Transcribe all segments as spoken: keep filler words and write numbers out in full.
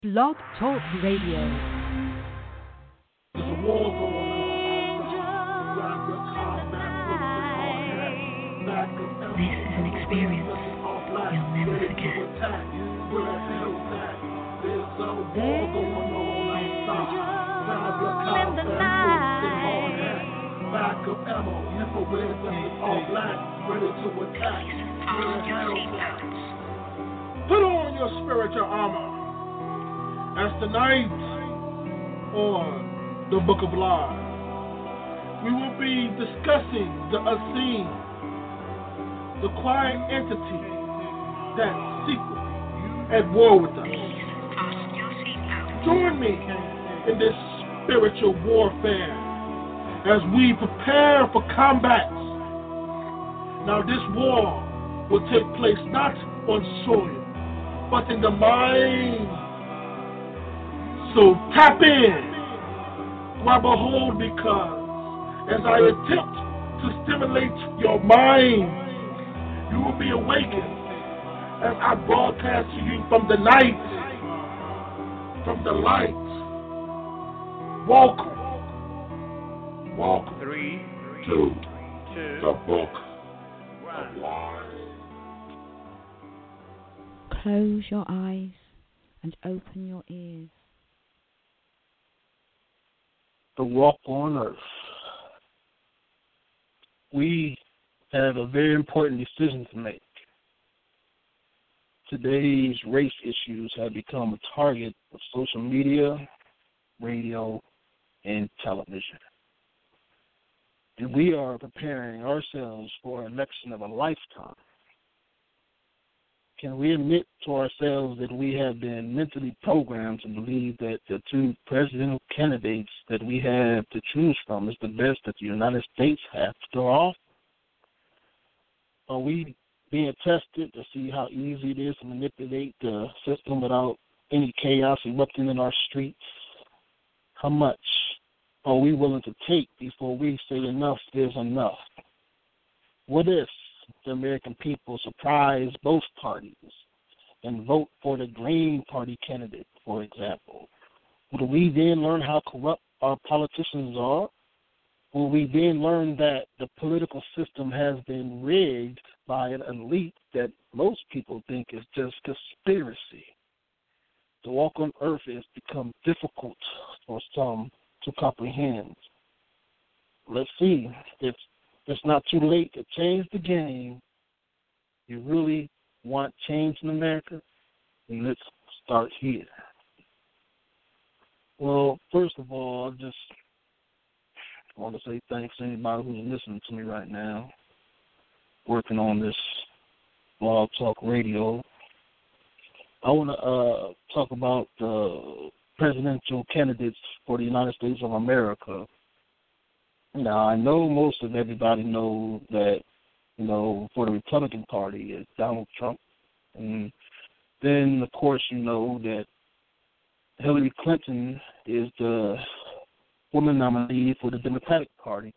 Blog Talk Radio. There's a war going on. Grab your combat boots and hard hat. This is an experience you'll never forget. There's a war going on outside. Grab your combat boots and hard hat. Back of ammo, infrared weapons, all black, ready to attack. Put on your spiritual armor. As tonight on the Book of Lies, we will be discussing the unseen, the quiet entity that's secretly at war with us. Join me in this spiritual warfare as we prepare for combat. Now this war will take place not on soil, but in the mind. So tap in, grab a hold, because as I attempt to stimulate your mind, you will be awakened as I broadcast to you from the night, from the light. Welcome, welcome Three, to two, the Book one. of Lies. Close your eyes and open your ears. The walk on earth. We have a very important decision to make. Today's race issues have become a target of social media, radio, and television. And we are preparing ourselves for an election of a lifetime. Can we admit to ourselves that we have been mentally programmed to believe that the two presidential candidates that we have to choose from is the best that the United States has to offer? Are we being tested to see how easy it is to manipulate the system without any chaos erupting in our streets? How much are we willing to take before we say enough is enough? What if the American people surprise both parties and vote for the Green Party candidate, for example? Will we then learn how corrupt our politicians are? Will we then learn that the political system has been rigged by an elite that most people think is just conspiracy? The walk on earth has become difficult for some to comprehend. Let's see if it's not too late to change the game. You really want change in America? Then let's start here. Well, first of all, I just want to say thanks to anybody who's listening to me right now, working on this Blog Talk Radio. I want to uh, talk about the presidential candidates for the United States of America. Now, I know most of everybody knows that, you know, for the Republican Party is Donald Trump. And then, of course, you know that Hillary Clinton is the woman nominee for the Democratic Party.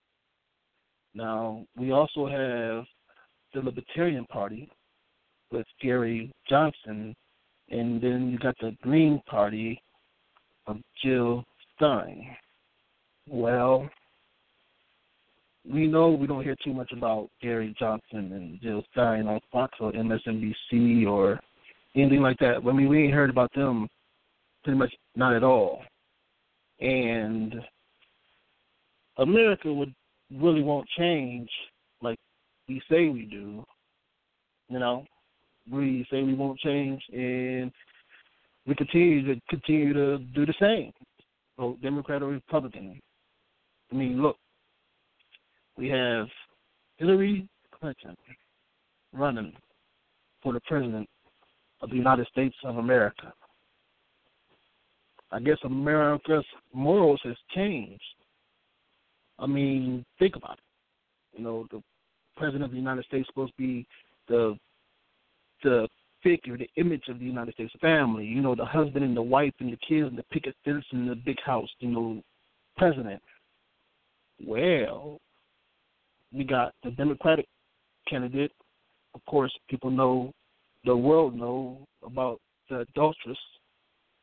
Now, we also have the Libertarian Party with Gary Johnson, and then you got the Green Party of Jill Stein. Well, we know we don't hear too much about Gary Johnson and Jill Stein on Fox or M S N B C or anything like that. I mean, we ain't heard about them pretty much not at all. And America would really won't change like we say we do. You know, we say we won't change, and we continue to continue to do the same. Vote Democrat or Republican. I mean, look. We have Hillary Clinton running for the president of the United States of America. I guess America's morals has changed. I mean, think about it. You know, the president of the United States is supposed to be the the figure, the image of the United States family. You know, the husband and the wife and the kids and the picket fence and the big house. You know, president. Well, we got the Democratic candidate. Of course, people know, the world know about the adulteress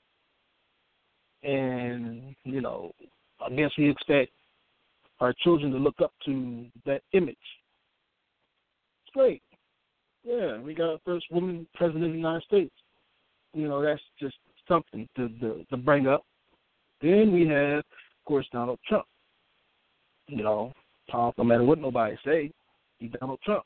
know, I guess we expect our children to look up to that image. It's great. Yeah, we got our first woman president of the United States. You know, that's just something to, to, to bring up. Then we have, of course, Donald Trump. You know, no matter what nobody say, he's Donald Trump.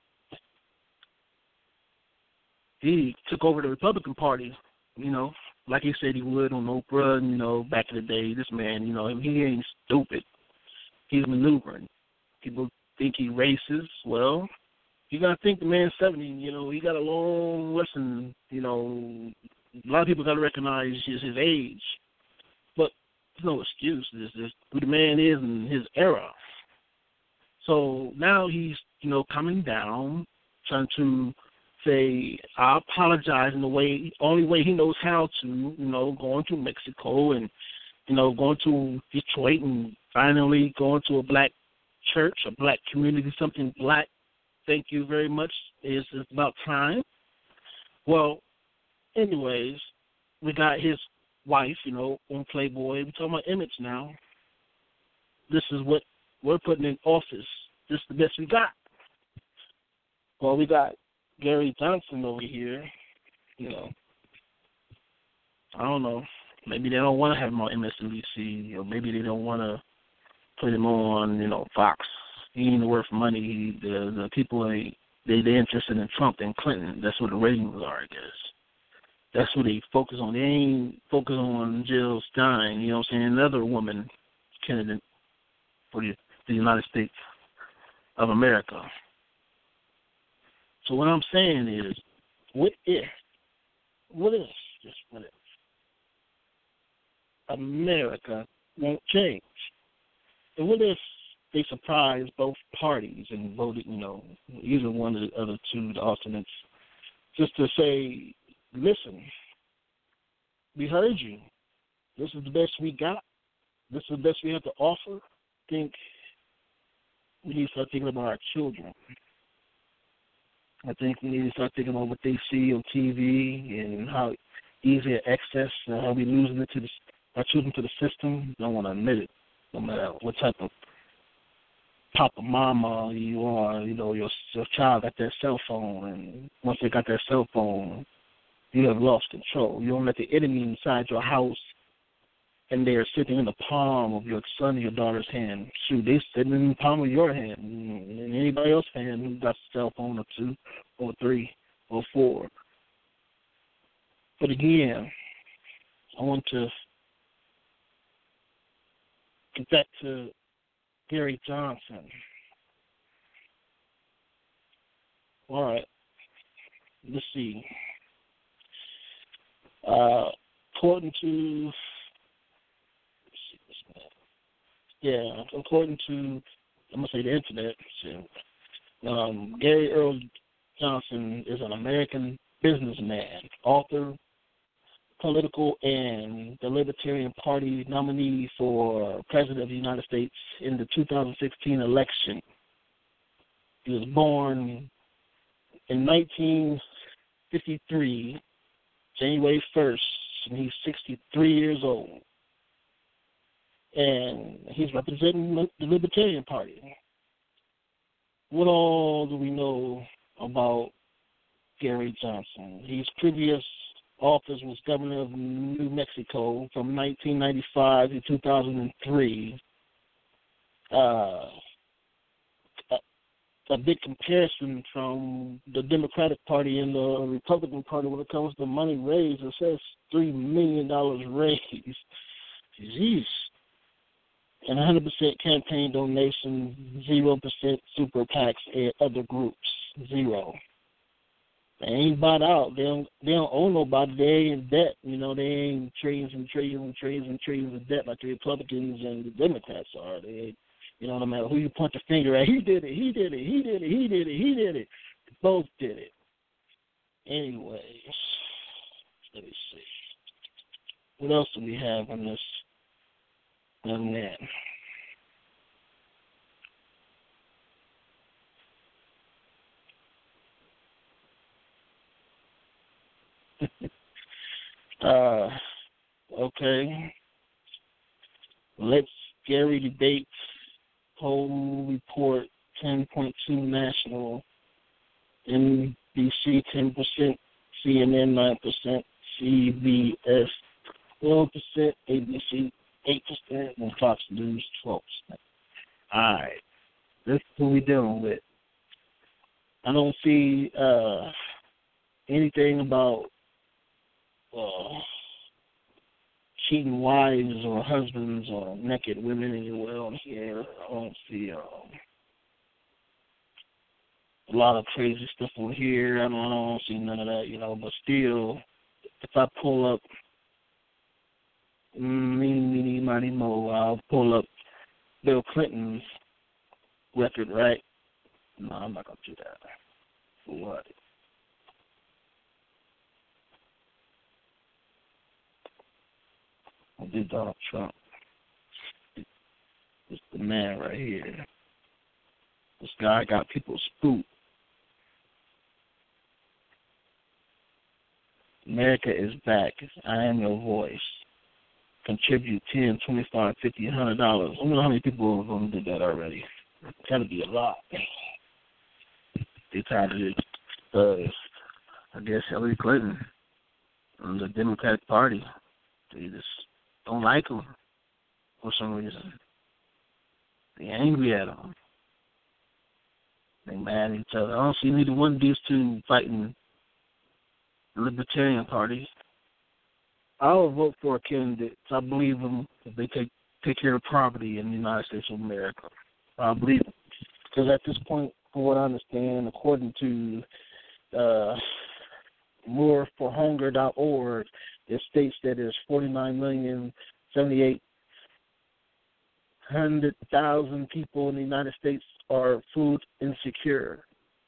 He took over the Republican Party, you know, like he said he would on Oprah, and, you know, back in the day. This man, you know, he ain't stupid. He's maneuvering. People think he racist. Well, you got to think the man's seventy, you know, he got a long lesson, you know. A lot of people got to recognize his, his age. But there's no excuse. It's just who the man is in his era. So now he's, you know, coming down, trying to say, I apologize in the way, only way he knows how to, you know, going to Mexico and, you know, going to Detroit and finally going to a black church, a black community, something black. Thank you very much. It's, it's about time. Well, anyways, we got his wife, you know, on Playboy. We're talking about image now. This is what we're putting in office. This is the best we got. Well, we got Gary Johnson over here. You know, I don't know. Maybe they don't want to have him on M S N B C, or maybe they don't want to put him on, you know, Fox. He ain't worth money. He, the the people ain't they they interested in Trump and Clinton. That's what the ratings are, I guess. That's what they focus on. They ain't focus on Jill Stein. You know what I'm saying? Another woman candidate for the, the United States of America. So what I'm saying is, what if, what if, just what if, America won't change? And what if they surprise both parties and voted, you know, either one of the other two, the alternates, just to say, listen, we heard you. This is the best we got. This is the best we have to offer. I think we need to start thinking about our children. I think we need to start thinking about what they see on T V and how easy access and how we losing it to the, our children to the system. Don't want to admit it, no matter what type of papa, mama you are. You know, your your child got that cell phone, and once they got that cell phone, you have lost control. You don't let the enemy inside your house, and they're sitting in the palm of your son or your daughter's hand. Shoot, they're sitting in the palm of your hand, and anybody else's hand who got a cell phone or two or three or four. But again, I want to get back to Gary Johnson. All right, let's see. Uh, according to Yeah, according to, I'm going to say the internet, so, um, Gary Earl Johnson is an American businessman, author, political, and the Libertarian Party nominee for President of the United States in the two thousand sixteen election. He was born in nineteen fifty-three, January first, and he's sixty-three years old. And he's representing the Libertarian Party. What all do we know about Gary Johnson? His previous office was governor of New Mexico from nineteen ninety-five to two thousand three. Uh, a, a big comparison from the Democratic Party and the Republican Party when it comes to money raised. It says three million dollars raised. Jeez. And one hundred percent campaign donation, zero percent super PACs and other groups, zero. They ain't bought out. They don't, they don't owe nobody. They ain't in debt. You know, they ain't trillions and trillions and trillions and trillions of debt like the Republicans and the Democrats are. They, you know, no matter who you point the finger at, he did it, he did it, he did it, he did it, he did it. Both did it. Anyways, let me see. What else do we have on this? Young man. uh, okay. Let's Scary Debates, Poll Report, ten point two National, N B C ten percent, C N N nine percent, C B S twelve percent, A B C eight percent, and Fox News twelve percent. All right, this is who we're dealing with. I don't see uh, anything about uh, cheating wives or husbands or naked women anywhere on here. I don't see um, a lot of crazy stuff on here. I don't, I don't see none of that, you know. But still, if I pull up, meeny, meeny, miny, mo, I'll pull up Bill Clinton's record, right? No, I'm not going to do that. For what? I'll do Donald Trump. It's the man right here. This guy got people spooked. America is back. I am your voice. Contribute ten, twenty-five, fifty, one hundred dollars. I don't know how many people are going to do that already. It's got to be a lot. They tired of it because I guess Hillary Clinton and the Democratic Party, they just don't like him for some reason. They're angry at him. They mad at each other. I don't see neither one of these two fighting the Libertarian Party. I will vote for a candidate. I believe them if they take take care of property in the United States of America. I believe them. Because at this point, from what I understand, according to uh, more for hunger dot org, it states that there's forty-nine million seventy-eight hundred thousand people in the United States are food insecure.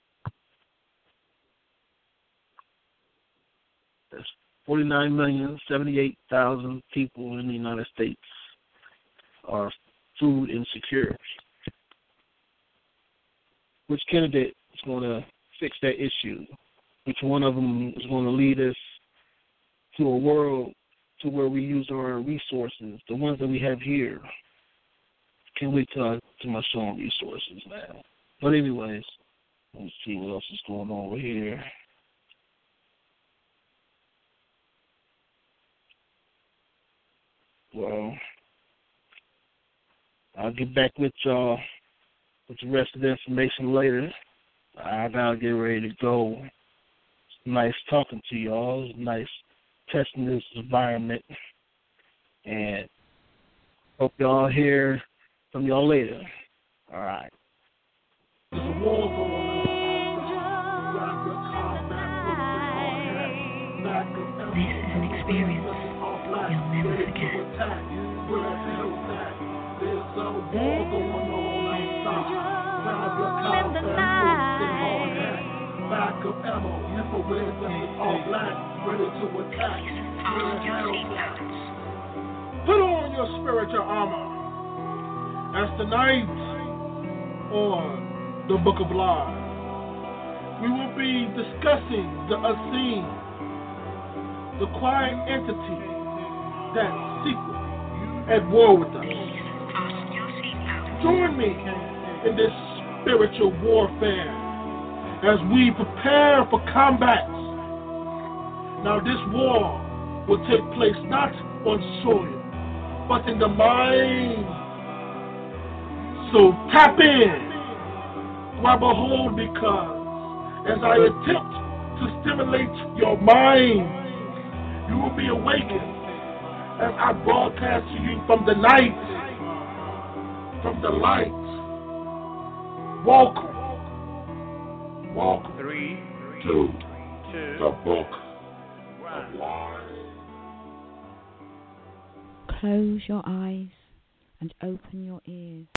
There's forty-nine million seventy-eight thousand people in the United States are food insecure. Which candidate is going to fix that issue? Which one of them is going to lead us to a world to where we use our resources, the ones that we have here? Can't wait till I to my show on resources, man. But anyways, let's see what else is going on over here. Well, I'll get back with y'all with the rest of the information later. I gotta get ready to go. It's nice talking to y'all. It's nice testing this environment. And hope y'all hear from y'all later. All right. There's a war going on. This is an experience you'll never forget. There's a war going on outside. Grab your combat boots and hard hat. Back of ammo, infrared weapons, all black, ready to attack. Put on your spiritual armor. As tonight on the Book of Lies, we will be discussing the unseen, the quiet entity that's secretly at war with us. Join me in this spiritual warfare as we prepare for combat. Now this war will take place not on soil, but in the mind. So tap in, grab a hold, because as I attempt to stimulate your mind, you will be awakened as I broadcast to you from the night, from the light. Welcome, welcome Three, to two, the Book one. of Lies. Close your eyes and open your ears.